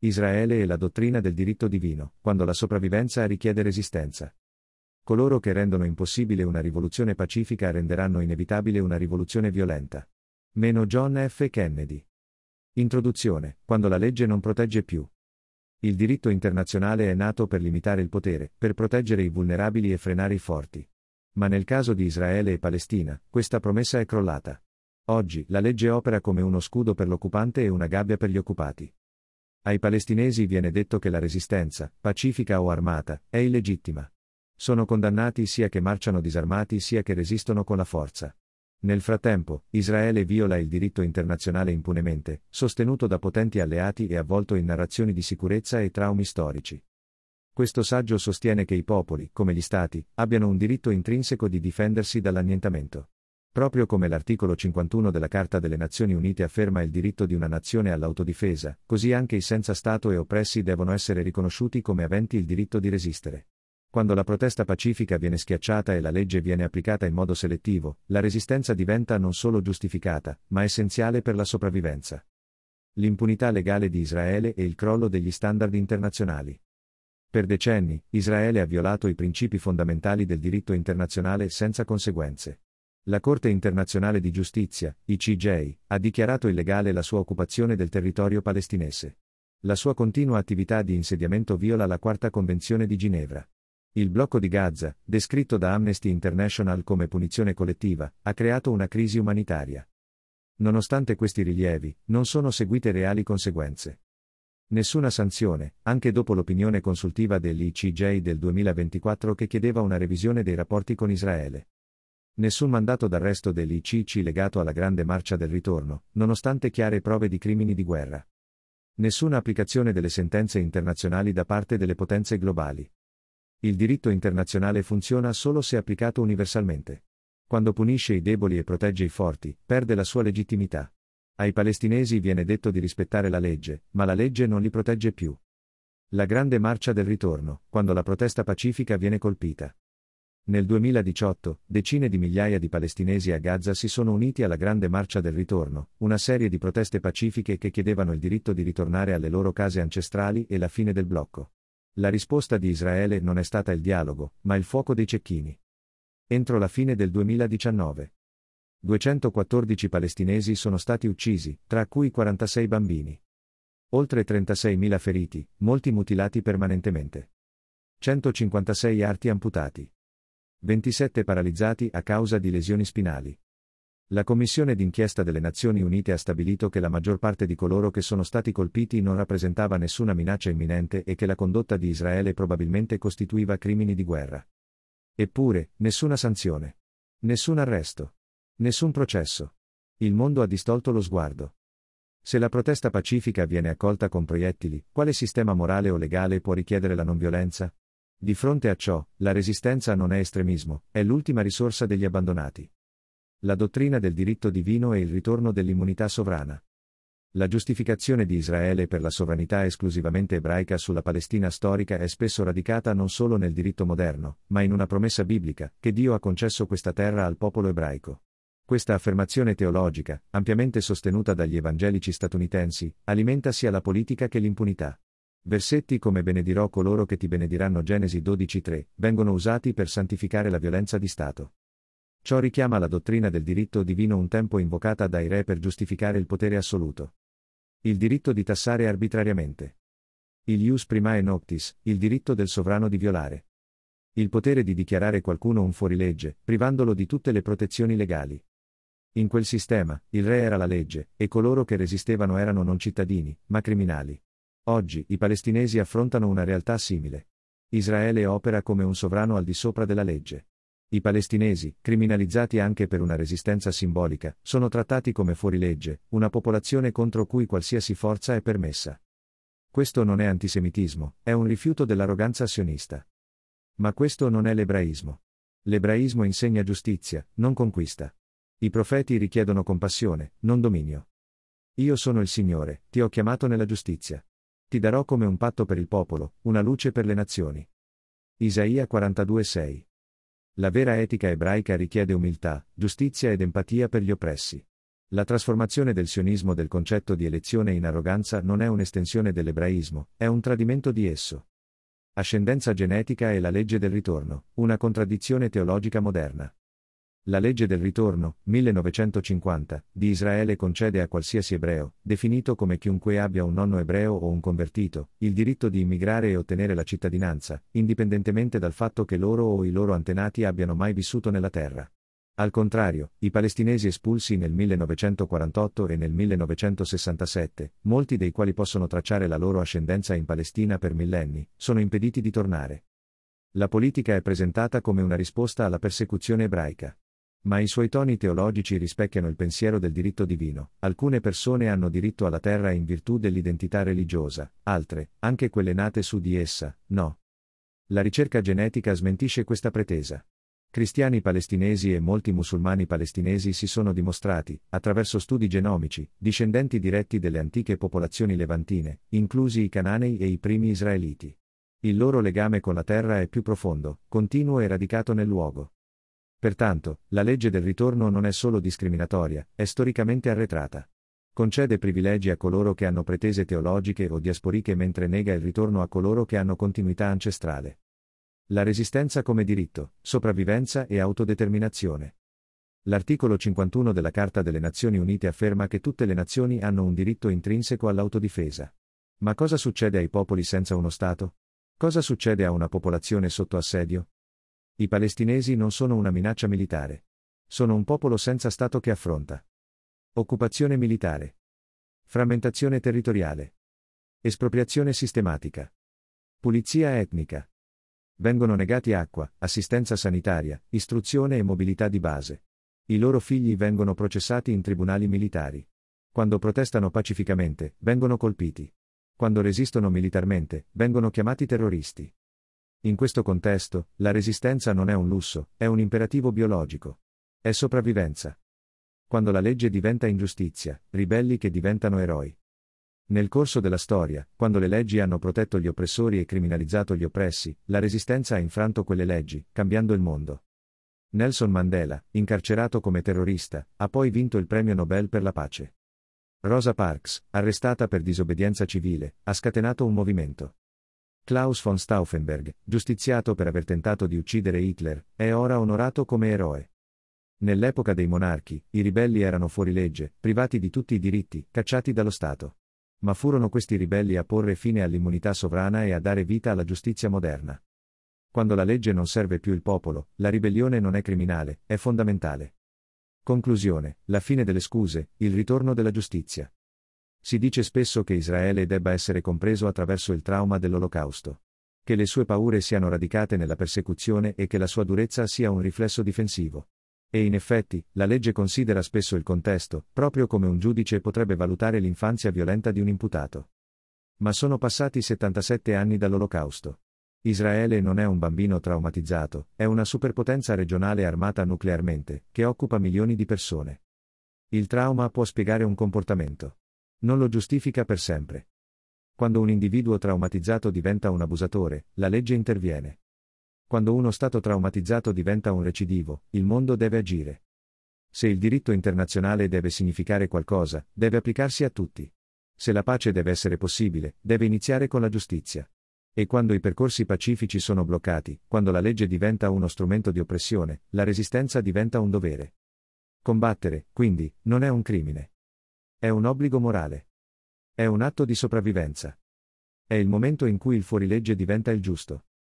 Israele e la dottrina del diritto divino, quando la sopravvivenza richiede resistenza. Coloro che rendono impossibile una rivoluzione pacifica renderanno inevitabile una rivoluzione violenta. Meno John F. Kennedy. Introduzione. Quando la legge non protegge più. Il diritto internazionale è nato per limitare il potere, per proteggere i vulnerabili e frenare i forti. Ma nel caso di Israele e Palestina, questa promessa è crollata. Oggi, la legge opera come uno scudo per l'occupante e una gabbia per gli occupati. Ai palestinesi viene detto che la resistenza, pacifica o armata, è illegittima. Sono condannati sia che marciano disarmati sia che resistono con la forza. Nel frattempo, Israele viola il diritto internazionale impunemente, sostenuto da potenti alleati e avvolto in narrazioni di sicurezza e traumi storici. Questo saggio sostiene che i popoli, come gli stati, abbiano un diritto intrinseco di difendersi dall'annientamento. Proprio come l'articolo 51 della Carta delle Nazioni Unite afferma il diritto di una nazione all'autodifesa, così anche i senza Stato e oppressi devono essere riconosciuti come aventi il diritto di resistere. Quando la protesta pacifica viene schiacciata e la legge viene applicata in modo selettivo, la resistenza diventa non solo giustificata, ma essenziale per la sopravvivenza. L'impunità legale di Israele e il crollo degli standard internazionali. Per decenni, Israele ha violato i principi fondamentali del diritto internazionale senza conseguenze. La Corte internazionale di giustizia, ICJ, ha dichiarato illegale la sua occupazione del territorio palestinese. La sua continua attività di insediamento viola la Quarta Convenzione di Ginevra. Il blocco di Gaza, descritto da Amnesty International come punizione collettiva, ha creato una crisi umanitaria. Nonostante questi rilievi, non sono seguite reali conseguenze. Nessuna sanzione, anche dopo l'opinione consultiva dell'ICJ del 2024 che chiedeva una revisione dei rapporti con Israele. Nessun mandato d'arresto dell'ICC legato alla Grande Marcia del Ritorno, nonostante chiare prove di crimini di guerra. Nessuna applicazione delle sentenze internazionali da parte delle potenze globali. Il diritto internazionale funziona solo se applicato universalmente. Quando punisce i deboli e protegge i forti, perde la sua legittimità. Ai palestinesi viene detto di rispettare la legge, ma la legge non li protegge più. La Grande Marcia del Ritorno, quando la protesta pacifica viene colpita. Nel 2018, decine di migliaia di palestinesi a Gaza si sono uniti alla Grande Marcia del Ritorno, una serie di proteste pacifiche che chiedevano il diritto di ritornare alle loro case ancestrali e la fine del blocco. La risposta di Israele non è stata il dialogo, ma il fuoco dei cecchini. Entro la fine del 2019. 214 palestinesi sono stati uccisi, tra cui 46 bambini. Oltre 36.000 feriti, molti mutilati permanentemente. 156 arti amputati. 27 paralizzati a causa di lesioni spinali. La Commissione d'inchiesta delle Nazioni Unite ha stabilito che la maggior parte di coloro che sono stati colpiti non rappresentava nessuna minaccia imminente e che la condotta di Israele probabilmente costituiva crimini di guerra. Eppure, nessuna sanzione. Nessun arresto. Nessun processo. Il mondo ha distolto lo sguardo. Se la protesta pacifica viene accolta con proiettili, quale sistema morale o legale può richiedere la non violenza? Di fronte a ciò, la resistenza non è estremismo, è l'ultima risorsa degli abbandonati. La dottrina del diritto divino e il ritorno dell'immunità sovrana. La giustificazione di Israele per la sovranità esclusivamente ebraica sulla Palestina storica è spesso radicata non solo nel diritto moderno, ma in una promessa biblica, che Dio ha concesso questa terra al popolo ebraico. Questa affermazione teologica, ampiamente sostenuta dagli evangelici statunitensi, alimenta sia la politica che l'impunità. Versetti come benedirò coloro che ti benediranno Genesi 12:3, vengono usati per santificare la violenza di Stato. Ciò richiama la dottrina del diritto divino un tempo invocata dai re per giustificare il potere assoluto. Il diritto di tassare arbitrariamente. Il ius primae noctis, il diritto del sovrano di violare. Il potere di dichiarare qualcuno un fuorilegge, privandolo di tutte le protezioni legali. In quel sistema, il re era la legge, e coloro che resistevano erano non cittadini, ma criminali. Oggi, i palestinesi affrontano una realtà simile. Israele opera come un sovrano al di sopra della legge. I palestinesi, criminalizzati anche per una resistenza simbolica, sono trattati come fuorilegge, una popolazione contro cui qualsiasi forza è permessa. Questo non è antisemitismo, è un rifiuto dell'arroganza sionista. Ma questo non è l'ebraismo. L'ebraismo insegna giustizia, non conquista. I profeti richiedono compassione, non dominio. Io sono il Signore, ti ho chiamato nella giustizia. Ti darò come un patto per il popolo, una luce per le nazioni. Isaia 42:6. La vera etica ebraica richiede umiltà, giustizia ed empatia per gli oppressi. La trasformazione del sionismo del concetto di elezione in arroganza non è un'estensione dell'ebraismo, è un tradimento di esso. Ascendenza genetica e la legge del ritorno, una contraddizione teologica moderna. La legge del ritorno, 1950, di Israele concede a qualsiasi ebreo, definito come chiunque abbia un nonno ebreo o un convertito, il diritto di immigrare e ottenere la cittadinanza, indipendentemente dal fatto che loro o i loro antenati abbiano mai vissuto nella terra. Al contrario, i palestinesi espulsi nel 1948 e nel 1967, molti dei quali possono tracciare la loro ascendenza in Palestina per millenni, sono impediti di tornare. La politica è presentata come una risposta alla persecuzione ebraica. Ma i suoi toni teologici rispecchiano il pensiero del diritto divino. Alcune persone hanno diritto alla terra in virtù dell'identità religiosa, altre, anche quelle nate su di essa, no. La ricerca genetica smentisce questa pretesa. Cristiani palestinesi e molti musulmani palestinesi si sono dimostrati, attraverso studi genomici, discendenti diretti delle antiche popolazioni levantine, inclusi i Cananei e i primi Israeliti. Il loro legame con la terra è più profondo, continuo e radicato nel luogo. Pertanto, la legge del ritorno non è solo discriminatoria, è storicamente arretrata. Concede privilegi a coloro che hanno pretese teologiche o diasporiche mentre nega il ritorno a coloro che hanno continuità ancestrale. La resistenza come diritto, sopravvivenza e autodeterminazione. L'articolo 51 della Carta delle Nazioni Unite afferma che tutte le nazioni hanno un diritto intrinseco all'autodifesa. Ma cosa succede ai popoli senza uno Stato? Cosa succede a una popolazione sotto assedio? I palestinesi non sono una minaccia militare. Sono un popolo senza Stato che affronta occupazione militare, frammentazione territoriale, espropriazione sistematica, pulizia etnica. Vengono negati acqua, assistenza sanitaria, istruzione e mobilità di base. I loro figli vengono processati in tribunali militari. Quando protestano pacificamente, vengono colpiti. Quando resistono militarmente, vengono chiamati terroristi. In questo contesto, la resistenza non è un lusso, è un imperativo biologico. È sopravvivenza. Quando la legge diventa ingiustizia, ribelli che diventano eroi. Nel corso della storia, quando le leggi hanno protetto gli oppressori e criminalizzato gli oppressi, la resistenza ha infranto quelle leggi, cambiando il mondo. Nelson Mandela, incarcerato come terrorista, ha poi vinto il premio Nobel per la pace. Rosa Parks, arrestata per disobbedienza civile, ha scatenato un movimento. Klaus von Stauffenberg, giustiziato per aver tentato di uccidere Hitler, è ora onorato come eroe. Nell'epoca dei monarchi, i ribelli erano fuori legge, privati di tutti i diritti, cacciati dallo Stato. Ma furono questi ribelli a porre fine all'immunità sovrana e a dare vita alla giustizia moderna. Quando la legge non serve più il popolo, la ribellione non è criminale, è fondamentale. Conclusione, la fine delle scuse, il ritorno della giustizia. Si dice spesso che Israele debba essere compreso attraverso il trauma dell'Olocausto. Che le sue paure siano radicate nella persecuzione e che la sua durezza sia un riflesso difensivo. E in effetti, la legge considera spesso il contesto, proprio come un giudice potrebbe valutare l'infanzia violenta di un imputato. Ma sono passati 77 anni dall'Olocausto. Israele non è un bambino traumatizzato, è una superpotenza regionale armata nuclearmente, che occupa milioni di persone. Il trauma può spiegare un comportamento. Non lo giustifica per sempre. Quando un individuo traumatizzato diventa un abusatore, la legge interviene. Quando uno Stato traumatizzato diventa un recidivo, il mondo deve agire. Se il diritto internazionale deve significare qualcosa, deve applicarsi a tutti. Se la pace deve essere possibile, deve iniziare con la giustizia. E quando i percorsi pacifici sono bloccati, quando la legge diventa uno strumento di oppressione, la resistenza diventa un dovere. Combattere, quindi, non è un crimine. È un obbligo morale. È un atto di sopravvivenza. È il momento in cui il fuorilegge diventa il giusto.